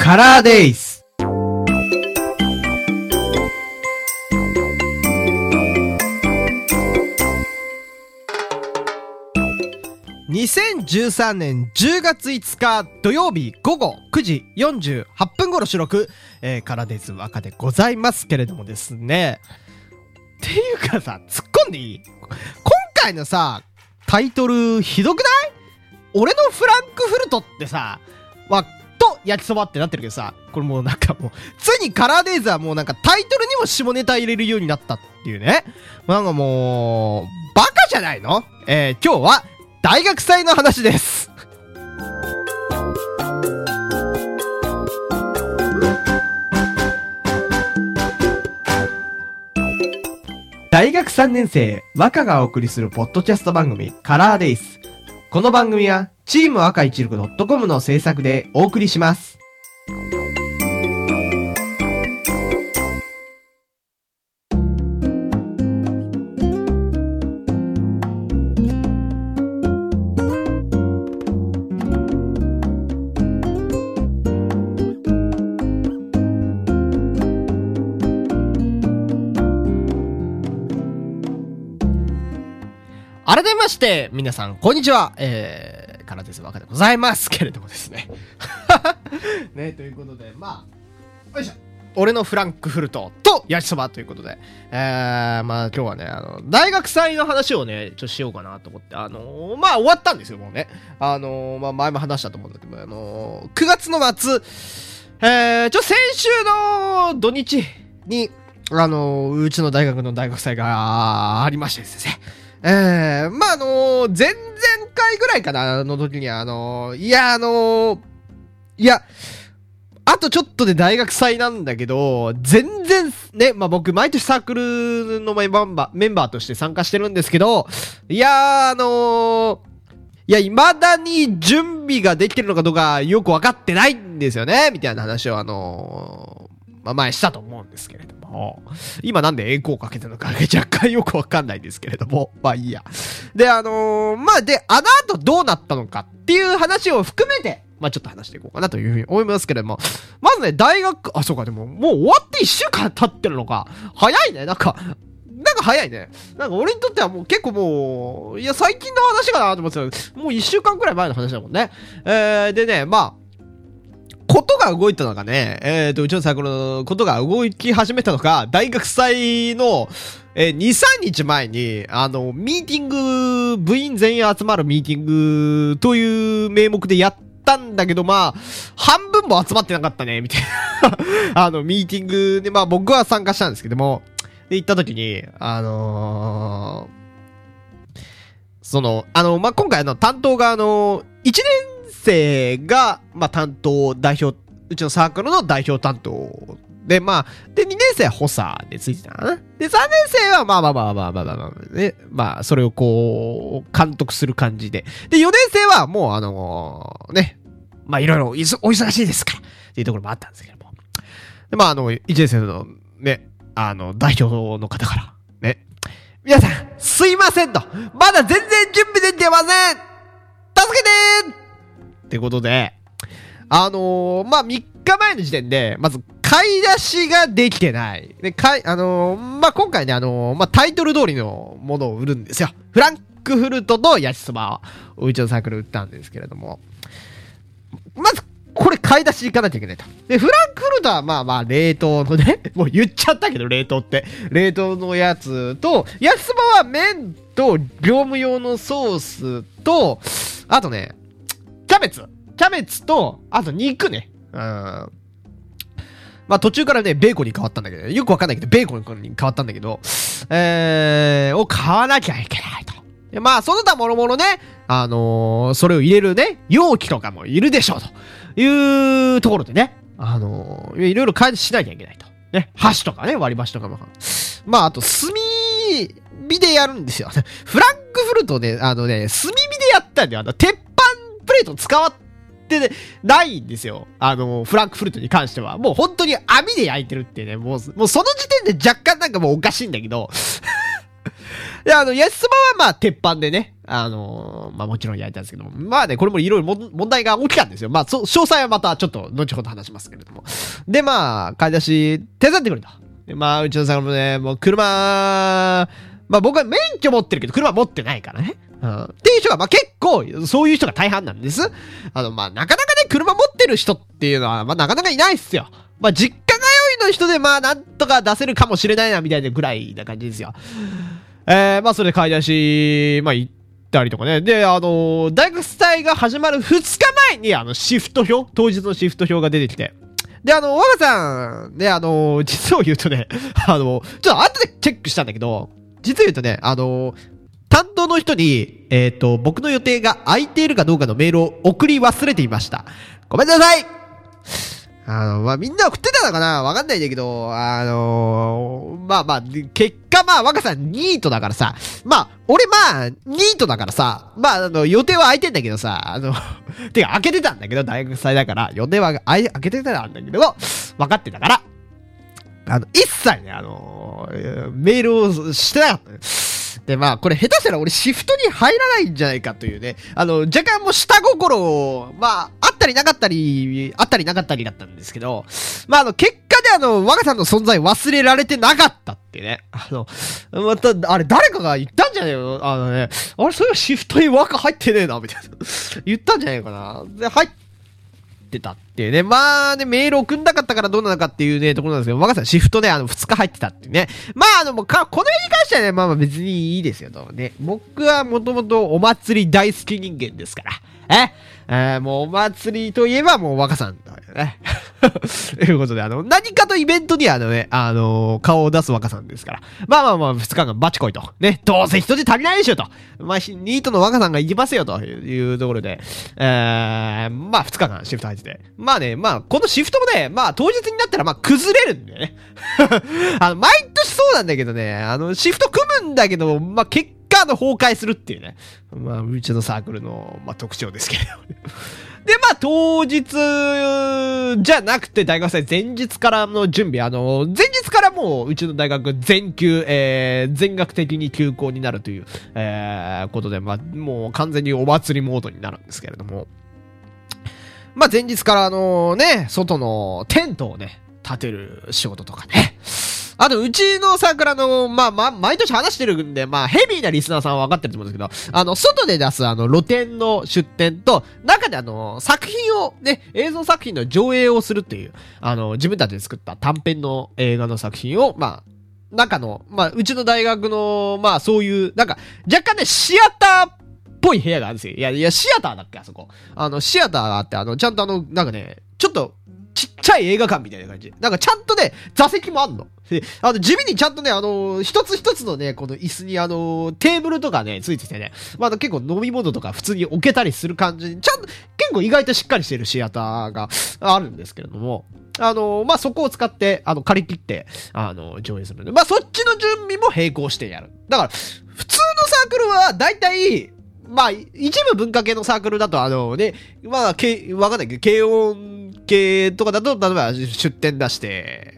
カラーデイズ。2013年10月5日土曜日午後9時48分頃収録、カラーデイズ和歌でございますけれどもですね。っていうかさ、突っ込んでいい？今回のさ、タイトルひどくない？俺のフランクフルトってさ、と焼きそばってなってるけどさ、これもうなんかもう、ついにカラーデイズはもうなんかタイトルにも下ネタ入れるようになったっていうね。なんかもう、バカじゃないの？今日は大学祭の話です。大学3年生、和歌がお送りするポッドキャスト番組、カラーデイズ。この番組は、チーム赤一力 .com の制作でお送りします。改めまして、皆さん、こんにちは。カラーデイズ和歌でございますけれどもですね。ね、ということで、よいしょ。俺のフランクフルトと焼きそばということで、今日はね、大学祭の話をね、しようかなと思って、終わったんですよ、もうね。前も話したと思うんだけど、9月の末、先週の土日に、うちの大学の大学祭がありましてですね。前々回ぐらいかな、の時にあとちょっとで大学祭なんだけど、全然、ね、僕、毎年サークルのメンバーとして参加してるんですけど、未だに準備ができてるのかどうかよくわかってないんですよね、みたいな話を前したと思うんですけれども、今なんで栄光をかけてるのか若干よくわかんないですけれども、いいや。で、で、あの後どうなったのかっていう話を含めて、ちょっと話していこうかなというふうに思いますけれども、まずね、そうか、でも、もう終わって1週間経ってるのか。早いね、なんか早いね。なんか俺にとってはもう結構もう、最近の話かなと思ってた。もう1週間くらい前の話だもんね。でね、ことが動いたのがね、うちのサークルのことが動き始めたのが、大学祭の、2、3日前に、ミーティング、部員全員集まるミーティングという名目でやったんだけど、半分も集まってなかったね、みたいな。ミーティングで、僕は参加したんですけども、で、行った時に、今回担当が1年生が、担当代表、うちのサークルの代表担当で、で、2年生は補佐でついてたかな。で、3年生はね、それをこう、監督する感じで。で、4年生はもうね、いろいろお忙しいですから、っていうところもあったんですけども。で、1年生のね、代表の方から、ね、皆さん、すいませんと、まだ全然準備できてません、助けてーってことで、3日前の時点で、まず、買い出しができてない。で、今回ね、タイトル通りのものを売るんですよ。フランクフルトと焼きそばを、うちのサークル売ったんですけれども、まず、これ買い出し行かなきゃいけないと。で、フランクフルトは冷凍のね、もう言っちゃったけど、冷凍って。冷凍のやつと、焼きそばは麺と、業務用のソースと、あとね、キャベツと、あと肉ね。途中からね、ベーコンに変わったんだけど、よくわかんないけど、ベーコンに変わったんだけど、を買わなきゃいけないと。で、その他もろもろね、それを入れるね、容器とかもいるでしょう、というところでね、いろいろ買いしなきゃいけないと。ね、箸とかね、割り箸とかも。あと、炭火でやるんですよ。フランクフルトで、炭火でやったんだよ。鉄板プレート使ってないんですよ。フランクフルトに関しては。もう本当に網で焼いてるってね、もうその時点で若干なんかもうおかしいんだけど。 で、ヤスバはまあ、鉄板でね、まあもちろん焼いたんですけども、まあね、これもいろいろ問題が起きたんですよ。まあ、詳細はまたちょっと後ほど話しますけれども。で、まあ、買い出し、手伝ってくれた。で、まあ、うちのさんもね、もう車、まあ僕は免許持ってるけど、車持ってないからね。っていう人が、まあ結構、そういう人が大半なんです。まあなかなかね、車持ってる人っていうのは、まあなかなかいないっすよ。まあ実家通いの人で、まあなんとか出せるかもしれないな、みたいなぐらいな感じですよ。まあそれで買い出し、まあ行ったりとかね。で、大学祭が始まる2日前に、シフト表、当日のシフト表が出てきて。で、若さん、ね、実を言うとね、ちょっと後でチェックしたんだけど、実を言うとね、担当の人に、僕の予定が空いているかどうかのメールを送り忘れていました。ごめんなさい。まあ、みんな送ってたのかなわかんないんだけど、まあまあ、結果まあ、若さんニートだからさ、まあ、俺まあ、ニートだからさ、まあ、予定は空いてんだけどさ、てか、開けてたんだけど、大学祭だから、予定は開けてたんだけど、分かってたから、一切ね、メールをしてなかったね。で、まあ、これ下手したら俺シフトに入らないんじゃないかというね、若干もう下心を、まあ、あったりなかったりだったんですけど、まあ、結果で若さんの存在忘れられてなかったってね。また、あれ誰かが言ったんじゃねえよ。あれ、そういうシフトに若入ってねえな、みたいな。言ったんじゃないかな。で、入ってたっていうね。まあね、メール送んなかったからどうなのかっていうね、ところなんですけど、若さんシフトね、2日入ってたってね。まあ、もうこの辺に関してはね、まあまあ別にいいですよ、とね。僕はもともとお祭り大好き人間ですから。もうお祭りといえばもう若さんだよね。ということで、何かとイベントにはね、顔を出す若さんですから。まあまあまあ、2日間バチ来いと。ね、どうせ人手足りないでしょと。まあ、ニートの若さんが行きますよというところで、まあ2日間シフト入ってて。まあね、まあ、このシフトもね、まあ当日になったらまあ崩れるんだよね。毎年そうなんだけどね、シフト組むんだけど、まあ結果崩壊するっていうね。まあ、うちのサークルの、まあ特徴ですけれど。で、まあ、当日じゃなくて大学祭前日からの準備、前日からもう、うちの大学全休、全学的に休校になるという、ことで、まあ、もう完全にお祭りモードになるんですけれども。まあ、前日からね、外のテントをね、建てる仕事とかね。あと、うちのサークルまあ、毎年話してるんで、まあ、ヘビーなリスナーさんは分かってると思うんですけど、外で出す露店の出店と、中で作品を、ね、映像作品の上映をするっていう、自分たちで作った短編の映画の作品を、まあ、中の、まあ、うちの大学の、まあ、そういう、なんか、若干ね、シアターっぽい部屋があるんですよ。いや、シアターだっけ、あそこ。シアターがあって、ちゃんとなんかね、ちょっと、ちっちゃい映画館みたいな感じ。なんかちゃんとね、座席もあんの。で、地味にちゃんとね、一つ一つのね、この椅子にテーブルとかね、ついててね、まあ結構飲み物とか普通に置けたりする感じに、ちゃんと、結構意外としっかりしてるシアターがあるんですけれども、まあそこを使って、借り切って、上映するんで、まあそっちの準備も並行してやる。だから、普通のサークルは、だいたい、まあ、一部文化系のサークルだと、ね、まあ、わかんないけど、軽音系とかだと、例えば出展出して、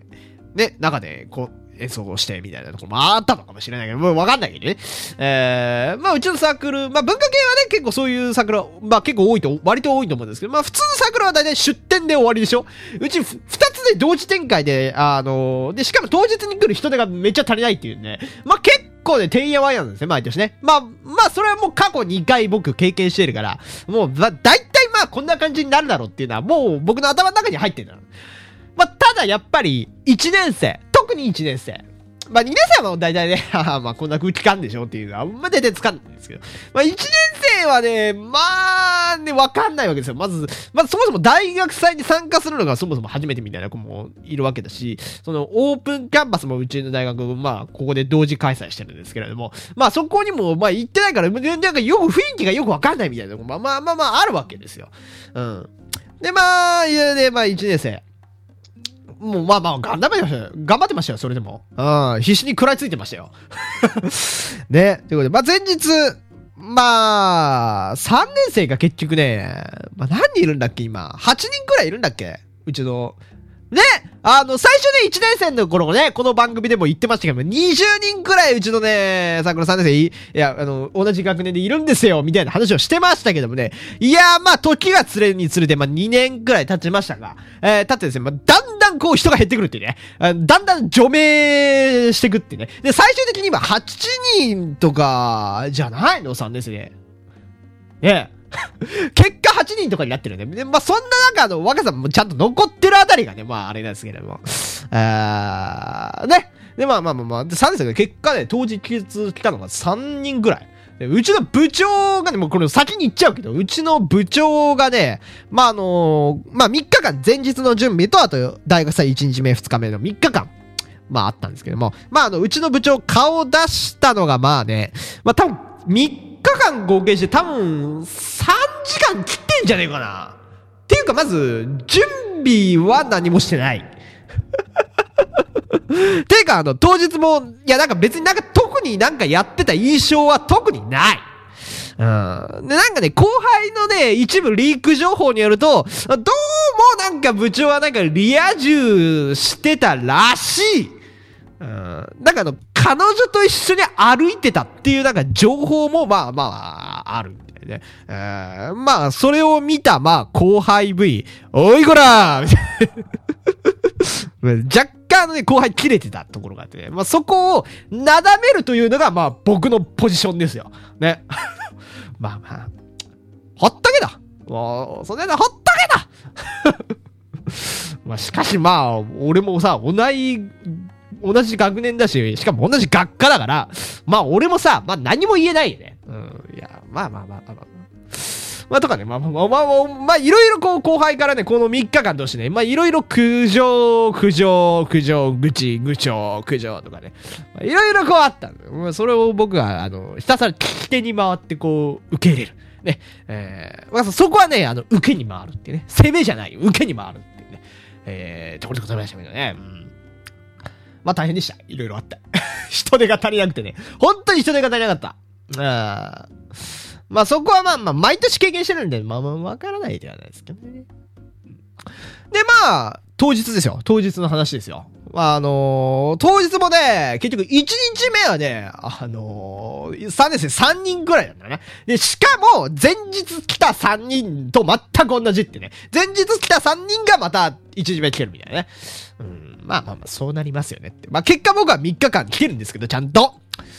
ね、中でこう、演奏をして、みたいなところもあったのかもしれないけど、もうわかんないけどね。まあ、うちのサークル、まあ、文化系はね、結構そういうサークルは、まあ、結構割と多いと思うんですけど、まあ、普通のサークルは大体出展で終わりでしょ。うち、二つで同時展開で、で、しかも当日に来る人手がめっちゃ足りないっていうね。まあ、結構ね、てんやわんやなんですね、毎年ね。まあ、それはもう過去2回僕経験してるから、もう、だいたいまあ、こんな感じになるだろうっていうのは、もう僕の頭の中に入ってるんだ。まあ、ただやっぱり、1年生、特に1年生。まあ、2年生は大体ね、まあ、こんな空気感でしょっていうのは、あんま出てつかんないんですけど。まあ、1年生はね、まあ、ね、わかんないわけですよ。まずそもそも大学祭に参加するのがそもそも初めてみたいな子もいるわけだし、その、オープンキャンパスもうちの大学、まあ、ここで同時開催してるんですけれども、まあ、そこにも、まあ、行ってないから、なんか雰囲気がよくわかんないみたいな子も、まあ、あるわけですよ。うん。で、まあ、1年生。もうまあ頑張ってましたよ、それでも。必死に食らいついてましたよ。ね。ということで、まあ前日、まあ、3年生が結局ね、まあ何人いるんだっけ今。8人くらいいるんだっけうちので、最初ね、1年生の頃ね、この番組でも言ってましたけども、20人くらいうちのね、桜3年生、いや、同じ学年でいるんですよ、みたいな話をしてましたけどもね、いやー、まあ、時がつれにつれて、まあ、2年くらい経ちましたが、経ってですね、まあ、だんだんこう人が減ってくるっていうね、だんだん除名してくってね。で、最終的に今8人とか、じゃないの ?3 年生で。ねえ。結果8人とかになってるね。で、まあ、そんな中若さもちゃんと残ってるあたりがね、まあ、あれなんですけれども。ね。で、まあ、で、3年生が結果ね、当日来たのが3人ぐらい。でうちの部長がね、もうこれ先に言っちゃうけど、うちの部長がね、まあ、3日間前日の準備と、あと、大学祭1日目2日目の3日間、まあ、あったんですけども、まあ、うちの部長顔出したのがまあね、まあ、多分、3日間合計して多分3時間切ってんじゃねえかな。っていうかまず、準備は何もしてない。ていうか当日も、いやなんか別になんか特になんかやってた印象は特にない。で、なんかね、後輩のね、一部リーク情報によると、どうもなんか部長はなんかリア充してたらしい。なんか彼女と一緒に歩いてたっていうなんか情報もまああるみたいね。まあそれを見たまあ後輩 V、おいこらーみたいな若干ね後輩切れてたところがあってね。まあそこをなだめるというのがまあ僕のポジションですよ。ね。まあ、ほっとけだ。もう、それでほっとけだ。まあしかしまあ俺もさ、同じ学年だし、しかも同じ学科だから、まあ俺もさ、まあ何も言えないよね。いや、まあとかね、まあいろいろこう後輩からね、この3日間としてね、まあいろいろ愚痴、愚調とかね、いろいろこうあったの。それを僕は、ひたすら聞き手に回ってこう、受け入れる。ね。まあそこはね、受けに回るっていうね。攻めじゃない、受けに回るっていうね。ところでございましたけどね。まあ大変でした。いろいろあった。人手が足りなくてね。本当に人手が足りなかった。まあそこはまあ毎年経験してるんで、まあわからないではないですけどね。でまあ、当日ですよ。当日の話ですよ。当日もね、結局1日目はね、3年生3人くらいなんだよね。で、しかも、前日来た3人と全く同じってね。前日来た3人がまた1日目来てるみたいなね。まあ、そうなりますよねって。まあ結果僕は3日間来てるんですけど、ちゃんと。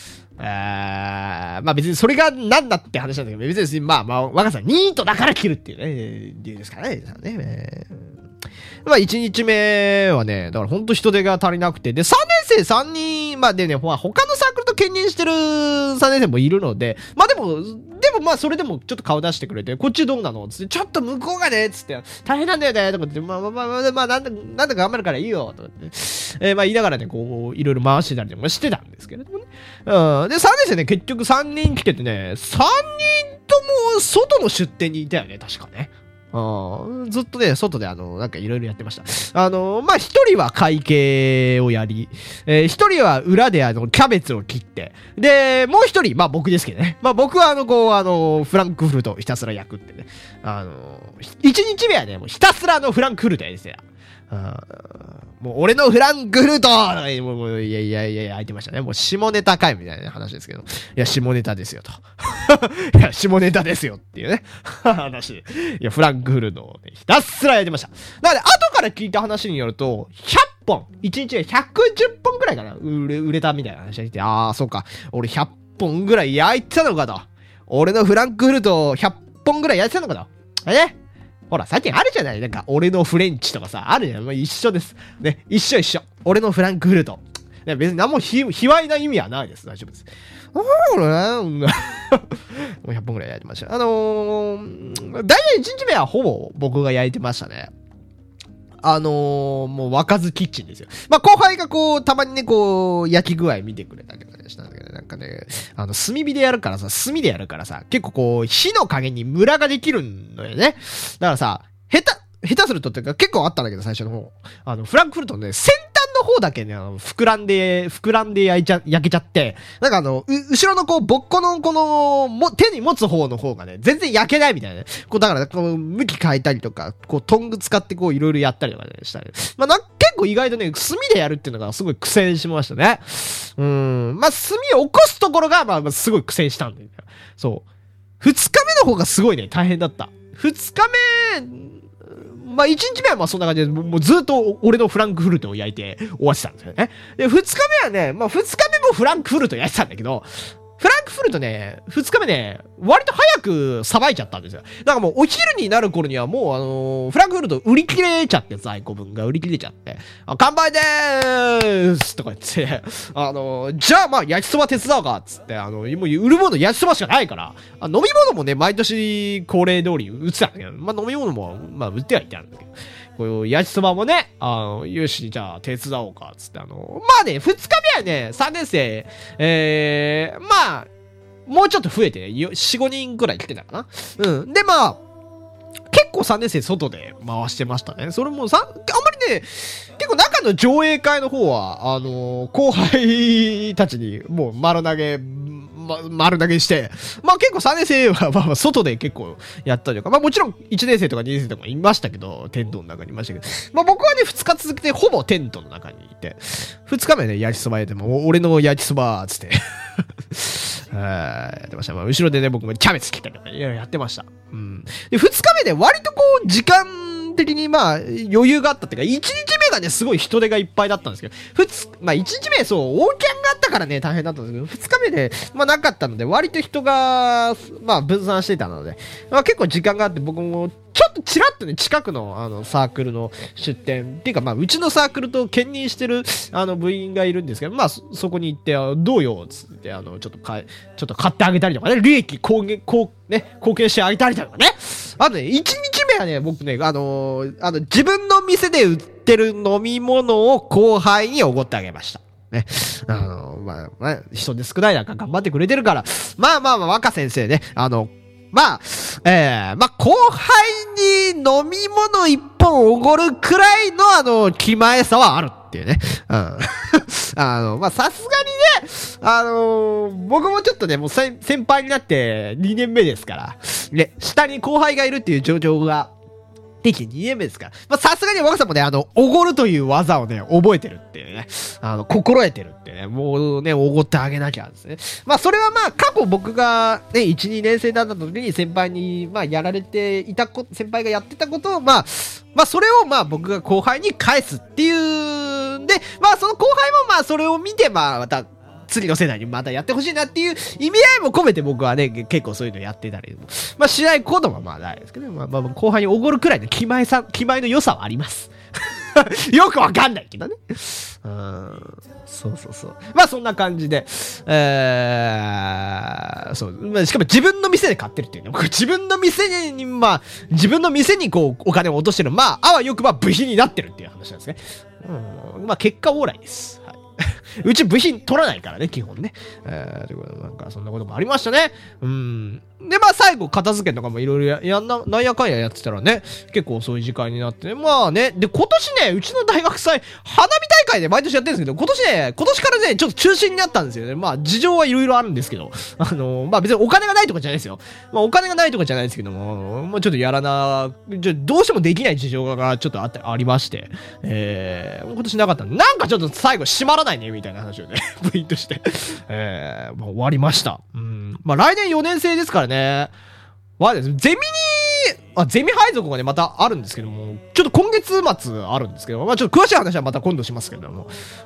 まあ別にそれが何だって話なんだけど、別にまあ、若さニートだから来るっていうね、理由ですからね。まあ1日目はね、だからほんと人手が足りなくて、で、3年生3人、まあでね、他のサークルと兼任してる3年生もいるので、まあでもまあそれでもちょっと顔出してくれて、こっちどうなのつって、ちょっと向こうがね、つって、大変なんだよね、とかって、まあなんだか頑張るからいいよ、とかって、まあ言いながらね、こう、いろいろ回してたりとかしてたんですけれどもね。で、3年生ね、結局3人来ててね、3人とも外の出店にいたよね、確かね。ずっとね、外でなんかいろいろやってました。まあ、一人は会計をやり、一人は裏でキャベツを切って、で、もう一人、まあ僕ですけどね。まあ僕はフランクフルトをひたすら焼くってね。一日目はね、もうひたすらフランクフルトやですよ。もう俺のフランクフルトもういや、開いてましたね。もう下ネタかいみたいな話ですけど。いや、下ネタですよと。いや、下ネタですよっていうね。話で。いや、フランクフルトを、ね、ひたすら焼いてました。なので、後から聞いた話によると、100本 !1 日で110本くらいかな売れたみたいな話がいて、そうか。俺100本ぐらい焼いてたのかと。俺のフランクフルト100本ぐらい焼いてたのかと。ほら、最近あるじゃない？なんか、俺のフレンチとかさ、あるじゃん。まあ、一緒です。ね、一緒。俺のフランクフルト。別に何も卑猥な意味はないです。大丈夫です。もう100本くらい焼いてました。大体1日目はほぼ僕が焼いてましたね。もう沸かずキッチンですよ。まあ、後輩がたまにね、焼き具合見てくれたりとかしたんだけど、なんかね、炭火でやるからさ、結構火の加減にムラができるのよね。だからさ、下手するとっていうか結構あったんだけど、最初の方。フランクフルトのね、先端の方だけね、膨らんで焼けちゃって、なんか後ろのぼっこの手に持つ方の方がね、全然焼けないみたいなね。だから、向き変えたりとか、トング使っていろいろやったりとかね、したり。結構意外とね、炭でやるっていうのがすごい苦戦しましたね。炭を起こすところが、すごい苦戦したんだよ。そう。二日目の方がすごいね、大変だった。二日目、一日目はそんな感じで、もうずっと俺のフランクフルトを焼いて終わってたんですよね。で、二日目はね、二日目もフランクフルト焼いてたんだけど、フランクフルトね、二日目ね、割と早くさばいちゃったんですよ。だからもうお昼になる頃にはもうフランクフルト売り切れちゃって、在庫分が売り切れちゃって、乾杯でーすとか言って、じゃあ焼きそば手伝おうかつって、もう売るもの焼きそばしかないから、飲み物もね、毎年恒例通り売ってたんだけど、飲み物も、売ってはいたんだけど、こういう焼きそばもね、よし、じゃあ手伝おうかつって、二日目はね、3年生、もうちょっと増えてね、4、5人くらい来てたかな。うん。で、結構3年生外で回してましたね。それもあんまりね、結構中の上映会の方は、後輩たちにもう丸投げして、結構3年生は外で結構やったりとか、もちろん1年生とか2年生とかいましたけど、テントの中にいましたけど、僕はね、2日続けてほぼテントの中にいて、2日目ね、焼きそばやっても、俺の焼きそばつってやってました。後ろでね、僕もキャベツ切ったりとか、やってました。うん。で、2日目で割と時間的に余裕があったっていうか、1日目がね、すごい人手がいっぱいだったんですけど、1日目、そう、オーキャンがあったからね、大変だったんですけど、2日目で、なかったので、割と人が、分散してたので、結構時間があって、僕も、ちょっとちらっとね、近くの、サークルの出店、っていうか、うちのサークルと兼任してる、部員がいるんですけど、そこに行って、どうよ、つって、ちょっと買ってあげたりとかね、利益貢献してあげたりとかね。1日目はね、僕ね、自分の店で売ってる飲み物を後輩におごってあげました。ね。人で少ない中頑張ってくれてるから、若先生ね、後輩に飲み物一本おごるくらいの気前さはあるっていうね。さすがにね、僕もちょっとね、もう先輩になって2年目ですから、ね、下に後輩がいるっていう状況が、できて2年目ですから。さすがに若さんもね、おごるという技をね、覚えてるっていうね。心得てるってね。もうね、おごってあげなきゃですね。それは過去僕がね、1、2年生だった時に先輩に、やられていた先輩がやってたことを、それを僕が後輩に返すっていうんで、その後輩もそれを見て、また、次の世代にまたやってほしいなっていう意味合いも込めて僕はね、結構そういうのやってたりも、しないこともないですけどね。後輩におごるくらいの気前の良さはあります。よくわかんないけどね。そう。そんな感じで、そう。しかも自分の店で買ってるっていうね。僕自分の店にお金を落としてる。あわよく部品になってるっていう話なんですね。結果オーライです。はい。うち部品取らないからね、基本ね。ということで、そんなこともありましたね。で、最後、片付けとかもいろいろなんやかんややってたらね、結構遅い時間になってね。で、今年ね、うちの大学祭、花火大会で毎年やってるんですけど、今年からね、ちょっと中止になったんですよね。事情はいろいろあるんですけど、別にお金がないとかじゃないですよ。お金がないとかじゃないですけども、ちょっとどうしてもできない事情がちょっとありまして、今年なかったんで、ちょっと最後閉まらないね、みたいな話をね、部員として、終わりました。来年4年生ですからね。ゼミ配属がね、またあるんですけども、ちょっと今月末あるんですけど、ちょっと詳しい話はまた今度しますけども、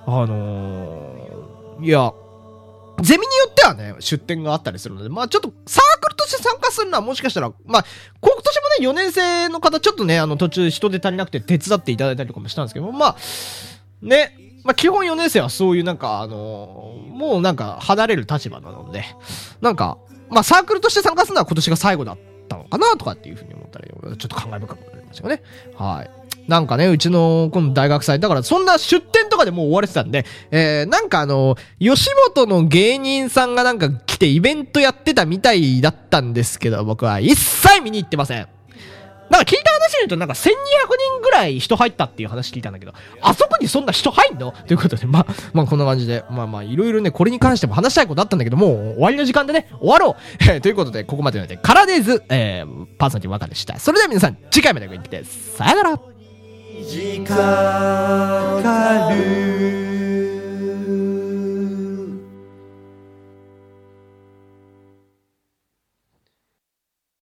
ゼミによってはね、出展があったりするので、ちょっとサークルとして参加するのはもしかしたら、今年もね、4年生の方、ちょっとね、途中人手足りなくて手伝っていただいたりとかもしたんですけども、ね、基本4年生はそういうもう離れる立場なので、サークルとして参加するのは今年が最後だったのかなとかっていうふうに思ったら、ちょっと感慨深くなりましたよね。はい。うちの今度大学祭、だからそんな出展とかでもう終われてたんで、吉本の芸人さんが来てイベントやってたみたいだったんですけど、僕は一切見に行ってません。聞いた話にるとなんか1200人ぐらい人入ったっていう話聞いたんだけど、あそこにそんな人入んのということで、まあこんな感じで、いろいろね、これに関しても話したいことあったんだけど、もう終わりの時間でね、終わろうということで、ここまでので、カラデーズ、パーソナリティ分かでした。それでは皆さん、次回までご覧ください。さよなら。 短かる